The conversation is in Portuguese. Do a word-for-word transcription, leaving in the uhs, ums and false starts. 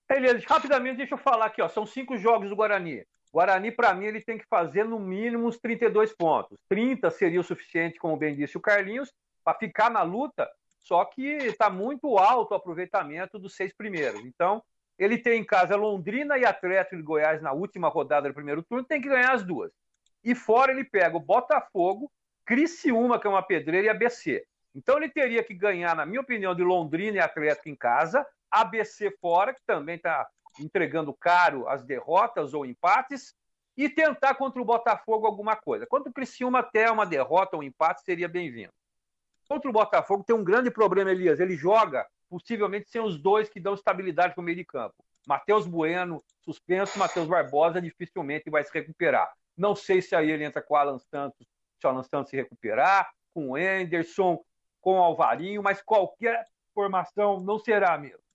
Elias, rapidamente, deixa eu falar aqui, ó. São cinco jogos do Guarani. Guarani, para mim, ele tem que fazer no mínimo uns trinta e dois pontos. trinta seria o suficiente, como bem disse o Carlinhos, para ficar na luta, só que está muito alto o aproveitamento dos seis primeiros. Então, ele tem em casa Londrina e Atlético de Goiás na última rodada do primeiro turno, tem que ganhar as duas. E fora ele pega o Botafogo, Criciúma, que é uma pedreira, e A B C. Então ele teria que ganhar, na minha opinião, de Londrina e Atlético em casa, A B C fora, que também está entregando caro as derrotas ou empates, e tentar contra o Botafogo alguma coisa. Contra o Criciúma, até uma derrota ou um empate seria bem-vindo. Contra o Botafogo tem um grande problema, Elias. Ele joga, possivelmente, sem os dois que dão estabilidade para o meio de campo. Matheus Bueno, suspenso, Matheus Barbosa dificilmente vai se recuperar. Não sei se aí ele entra com o Alan Santos, se o Alan Santos se recuperar, com o Anderson, com o Alvarinho, mas qualquer formação não será mesmo.